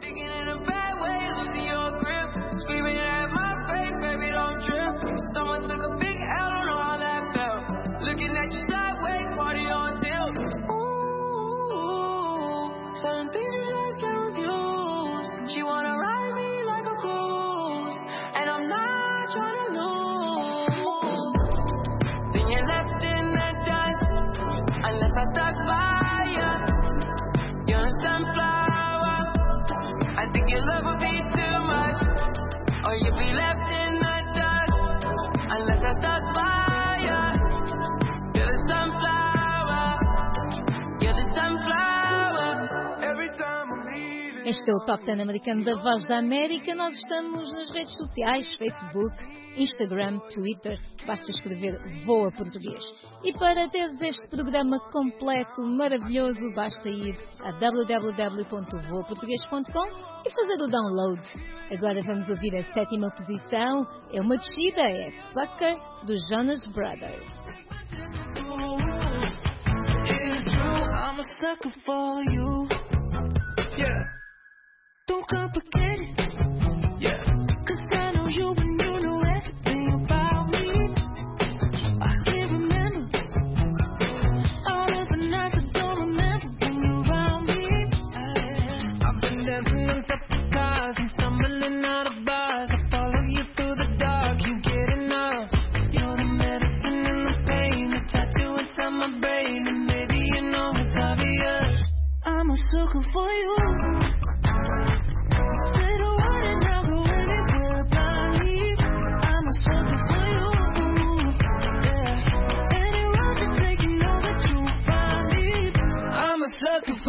Certain things you just can't refuse. She wanna ride me like a cruise, and I'm not trying to lose. Then you're left in the dust, unless I stuck by you. You're a sunflower. I think your love would be too much, or you'd be left in the dust, unless I stuck by you. You're the sunflower. You're the sunflower. Este é o Top 10 americano da Voz da América. Nós estamos nas redes sociais, Facebook, Instagram, Twitter. Basta escrever Voa Português. E para teres este programa completo, maravilhoso, basta ir a www.voaportugues.com e fazer o download. Agora vamos ouvir a 7ª posição. É uma descida, é Sucker, dos Jonas Brothers. I'm a sucker for you. Yeah. Don't complicate it. Yeah. 'Cause I know you and you know everything about me.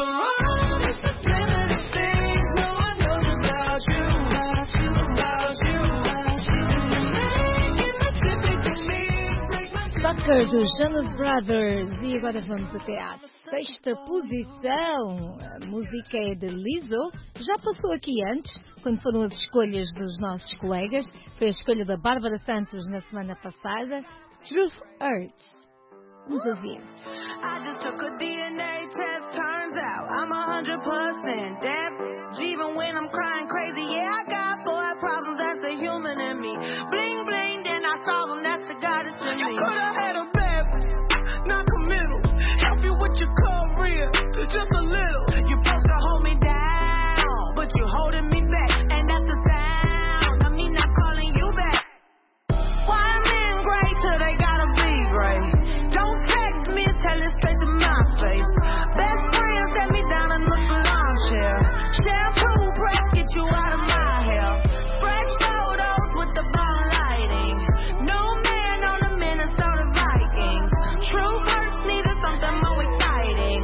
all the subliminal things no one knows about you, about you, about you, about you. Making the typical me break my Sucker dos Jonas Brothers. E agora vamos até à sexta posição. A música é de Lizzo. Já passou aqui antes, quando foram as escolhas dos nossos colegas. Foi a escolha da Bárbara Santos na semana passada. Truth Hurts. Vamos ouvir. I just took a DNA test, turns out I'm 100% deaf. Even when I'm crying crazy, yeah, I got boy problems, that's the human in me. Bling bling, then I solve them, that's the goddess in me. You could've had a bad, not committal. Help you with your career, just a little. You're supposed to hold me down, but you're holding me back, and that's the sound of me not calling you back. Why men great till they gotta be great? Don't text me, tell it straight to my face. Best friend set me down in the salon chair. Shampoo breath get you out of my hair. Fresh photos with the bomb lighting. No man on the Minnesota Vikings. True hurts needed something more exciting.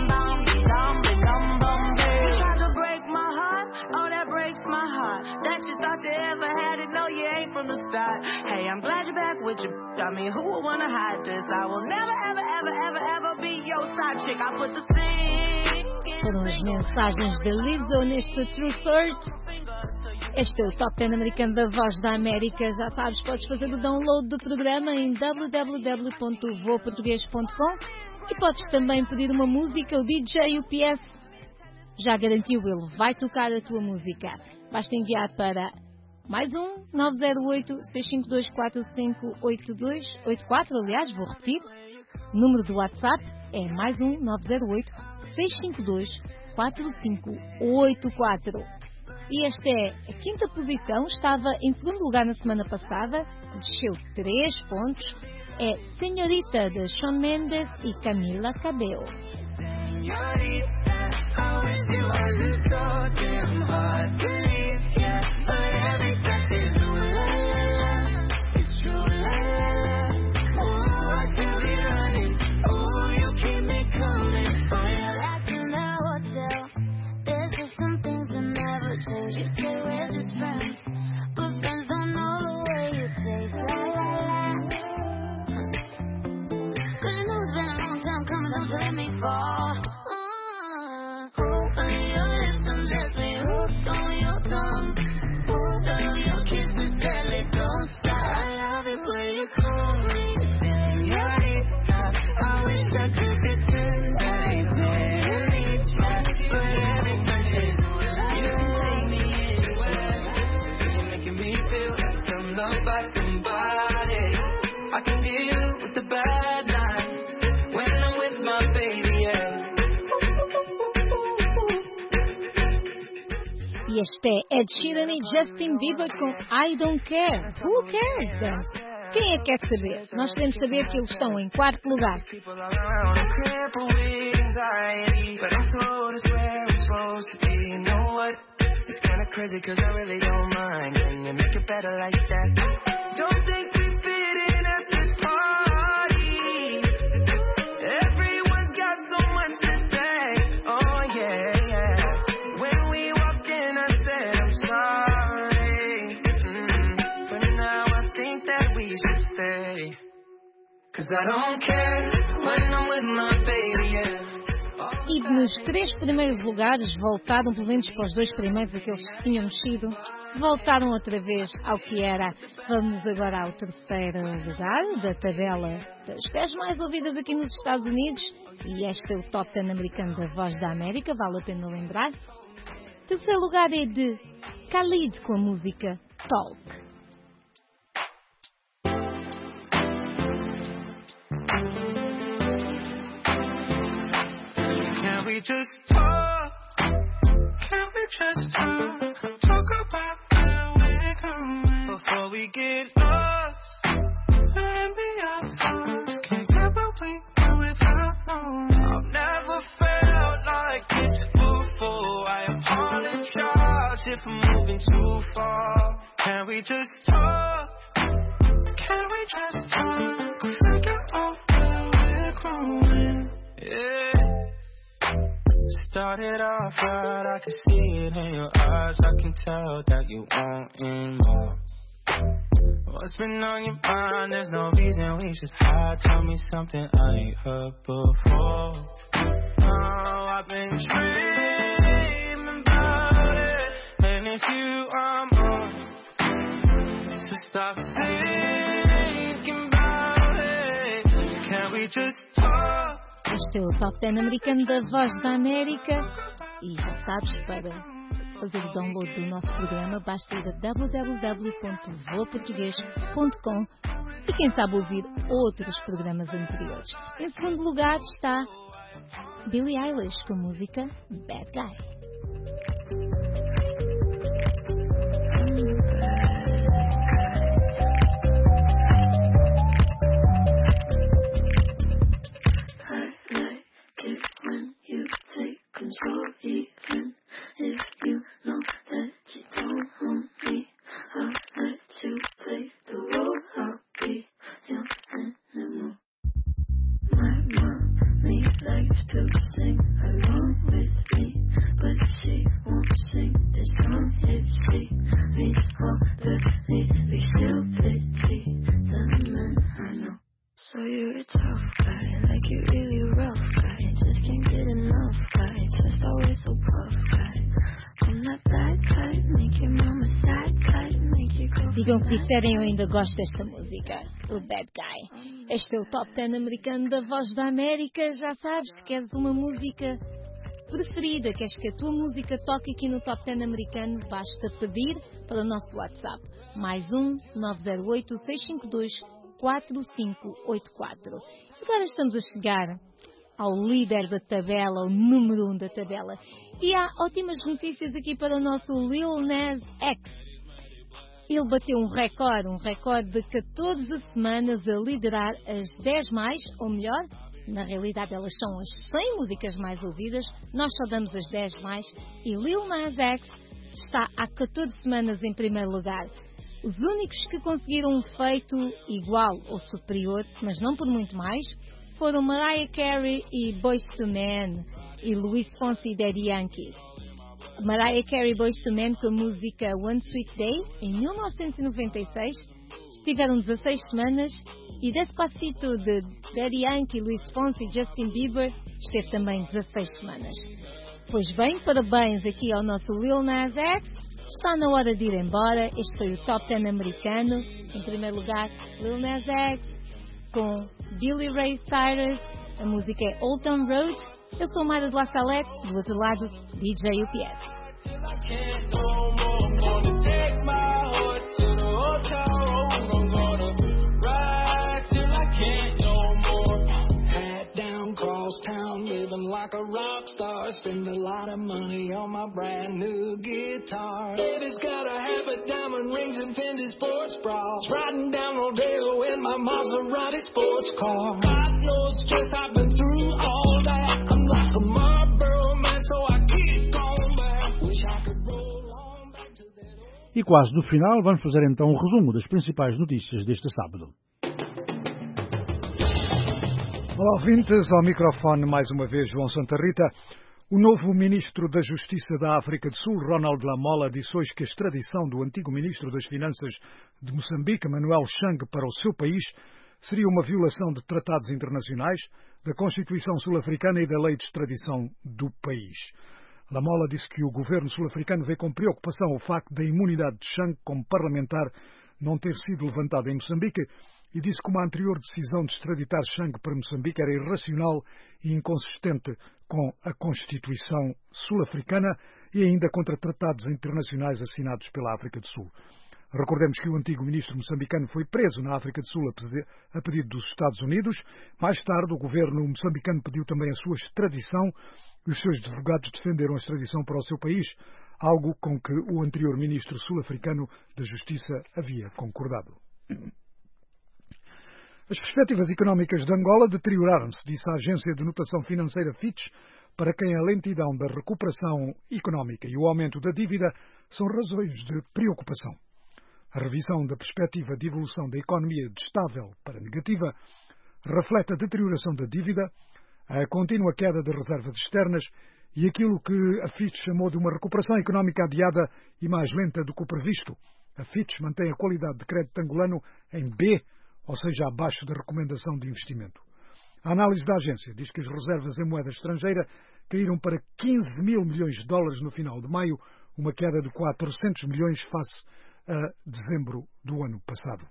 You tried to break my heart, oh that breaks my heart. That you thought you ever had it, no you ain't from the start. Hey, I'm glad you're back with your I mean, who would wanna hide this? I will never, ever, ever, ever, ever be your side chick. I put the sing. Foram as mensagens de Lizzo neste Truth Hurts. Este é o Top 10 americano da Voz da América. Já sabes, podes fazer o download do programa em www.voaportugues.com e podes também pedir uma música. O DJ UPS já garantiu, ele vai tocar a tua música. Basta enviar para mais um 908-652-4582-84. Aliás, vou repetir. O número do WhatsApp é mais um 908-652-4584. E esta é a quinta posição. Estava em segundo lugar na semana passada. Desceu 3 pontos. É Senhorita, de Shawn Mendes e Camila Cabello. You say we're just friends, but friends don't know the way you taste. Cause you know it's been a long time coming, don't you let me fall. On your lips, undress me, hooked on your tongue. Girl, your kiss is deadly, don't stop. I love it when you call me señorita. I wish I could pretend that I didn't try, but every time she's loved by somebody. I can deal with the bad nights when I'm with my baby, yeah. E este é Ed Sheeran e Justin Bieber com I Don't Care. Who cares, then? Quem é que quer saber? Nós queremos saber que eles estão em quarto lugar. It's kinda crazy cause I really don't mind. Can you make it better like that? Don't think we fit in at this party. Everyone's got so much to say. Oh yeah, yeah. When we walked in I said I'm sorry. But now I think that we should stay. Cause I don't care when I'm with my baby, yeah. E nos 3 primeiros lugares voltaram, pelo menos para os 2 primeiros, aqueles que tinham mexido, voltaram outra vez ao que era. Vamos agora ao terceiro lugar da tabela das 10 mais ouvidas aqui nos Estados Unidos. E este é o Top 10 americano da Voz da América, vale a pena lembrar. O terceiro lugar é de Khalid com a música Talk. Can we just talk? Can we just talk? Talk about where we're going before we get lost and be our thoughts. Can't get what we want without knowing. I've never felt like this before. I apologize if I'm moving too far. Can we just talk? Can we just talk? Figure out where we're growing. Yeah. started off right, I can see it in your eyes. I can tell that you want more. What's been on your mind? There's no reason we should hide. Tell me something I ain't heard before. Oh, I've been dreaming about it, and it's you I'm on. So stop thinking about it. Can we just talk? Este é o Top 10 americano da Voz da América. E já sabes, para fazer o download do nosso programa, basta ir a www.voaportugues.com e quem sabe ouvir outros programas anteriores. Em segundo lugar está Billie Eilish com a música Bad Guy. Control, even if you know that you don't want me. I'll let you play the role. I'll be your animal. My mommy likes to sing along with me, but she won't sing this song if she meets all the lyrics. Still pity the men I know. So you're a tough guy, like you're really rough guy. Just can't get enough guy, just always so puff guy. I'm that bad guy, make your mama sad guy, make you go. Digam o que disserem, eu ainda gosto desta música, o Bad Guy. Este é o Top 10 americano da Voz da América. Já sabes, queres uma música preferida, queres que a tua música toque aqui no Top 10 americano, basta pedir para o nosso WhatsApp. Mais 1-908-652-4584. Agora estamos a chegar ao líder da tabela, ao número 1 da tabela. E há ótimas notícias aqui para o nosso Lil Nas X. Ele bateu um recorde de 14 semanas a liderar as 10 mais, ou melhor, na realidade elas são as 100 músicas mais ouvidas, nós só damos as 10 mais, e Lil Nas X está há 14 semanas em primeiro lugar. Os únicos que conseguiram um feito igual ou superior, mas não por muito mais, foram Mariah Carey e Boyz II Men e Luis Fonsi e Daddy Yankee. Mariah Carey e Boyz II Men com a música One Sweet Day, em 1996, estiveram 16 semanas, e Despacito de Daddy Yankee, Luis Fonsi e Justin Bieber esteve também 16 semanas. Pois bem, parabéns aqui ao nosso Lil Nas X. Está na hora de ir embora. Este foi o Top 10 americano. Em primeiro lugar, Lil Nas X com Billy Ray Cyrus. A música é Old Town Road. Eu sou Mayra de La Salette. Do outro lado, DJ UPS. Town, living like a rock star. Spend a lot of money on my brand new guitar. Baby's got a half a diamond rings and Fendi sports bras. Riding down Rodeo in my Maserati sports car. Got no stress, I've been through all that. I'm like a Marlboro man, so I keep going back. Wish I could roll on back to that. E quase no final, vamos fazer então um resumo das principais notícias deste sábado. Olá, ouvintes, ao microfone mais uma vez João Santa Rita. O novo ministro da Justiça da África do Sul, Ronald Lamola, disse hoje que a extradição do antigo ministro das Finanças de Moçambique, Manuel Chang, para o seu país seria uma violação de tratados internacionais, da Constituição sul-africana e da lei de extradição do país. Lamola disse que o governo sul-africano vê com preocupação o facto da imunidade de Chang como parlamentar não ter sido levantada em Moçambique, e disse que uma anterior decisão de extraditar Chang para Moçambique era irracional e inconsistente com a Constituição sul-africana e ainda contra tratados internacionais assinados pela África do Sul. Recordemos que o antigo ministro moçambicano foi preso na África do Sul a pedido dos Estados Unidos. Mais tarde, o governo moçambicano pediu também a sua extradição e os seus advogados defenderam a extradição para o seu país, algo com que o anterior ministro sul-africano da Justiça havia concordado. As perspectivas económicas de Angola deterioraram-se, disse a agência de notação financeira Fitch, para quem a lentidão da recuperação económica e o aumento da dívida são razões de preocupação. A revisão da perspectiva de evolução da economia de estável para negativa reflete a deterioração da dívida, a contínua queda de reservas externas e aquilo que a Fitch chamou de uma recuperação económica adiada e mais lenta do que o previsto. A Fitch mantém a qualidade de crédito angolano em B, ou seja, abaixo da recomendação de investimento. A análise da agência diz que as reservas em moeda estrangeira caíram para 15 mil milhões de dólares no final de maio, uma queda de 400 milhões face a dezembro do ano passado.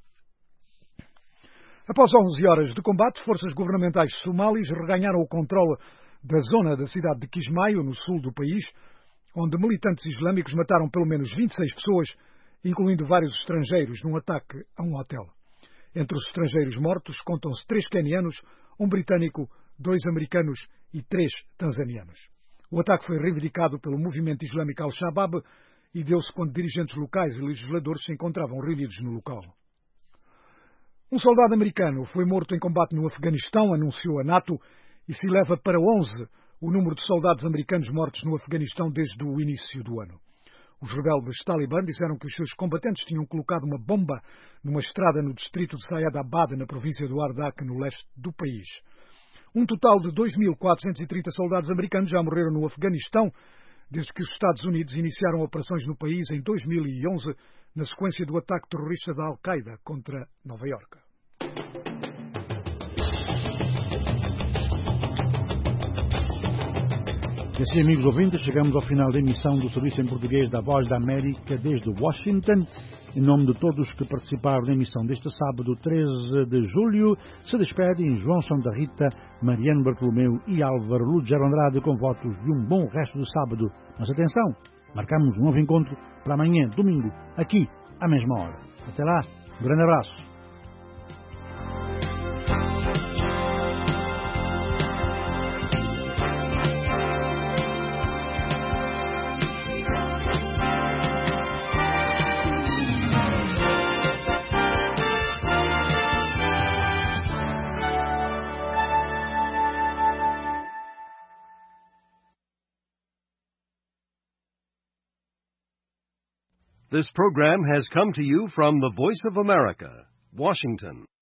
Após 11 horas de combate, forças governamentais somalis reganharam o controle da zona da cidade de Kismayo, no sul do país, onde militantes islâmicos mataram pelo menos 26 pessoas, incluindo vários estrangeiros, num ataque a um hotel. Entre os estrangeiros mortos contam-se 3 quenianos, um britânico, 2 americanos e 3 tanzanianos. O ataque foi reivindicado pelo movimento islâmico Al-Shabaab e deu-se quando dirigentes locais e legisladores se encontravam reunidos no local. Um soldado americano foi morto em combate no Afeganistão, anunciou a NATO, e se eleva para 11 o número de soldados americanos mortos no Afeganistão desde o início do ano. Os rebeldes Talibã disseram que os seus combatentes tinham colocado uma bomba numa estrada no distrito de Sayadabad, na província do Ardak, no leste do país. Um total de 2.430 soldados americanos já morreram no Afeganistão desde que os Estados Unidos iniciaram operações no país em 2011, na sequência do ataque terrorista da Al-Qaeda contra Nova Iorque. E assim, amigos ouvintes, chegamos ao final da emissão do Serviço em Português da Voz da América desde Washington. Em nome de todos que participaram na emissão deste sábado, 13 de julho, se despedem João Santa Rita, Mariano Bartolomeu e Álvaro Lugero Andrade com votos de um bom resto de sábado. Mas atenção, marcamos um novo encontro para amanhã, domingo, aqui, à mesma hora. Até lá, um grande abraço. This program has come to you from the Voice of America, Washington.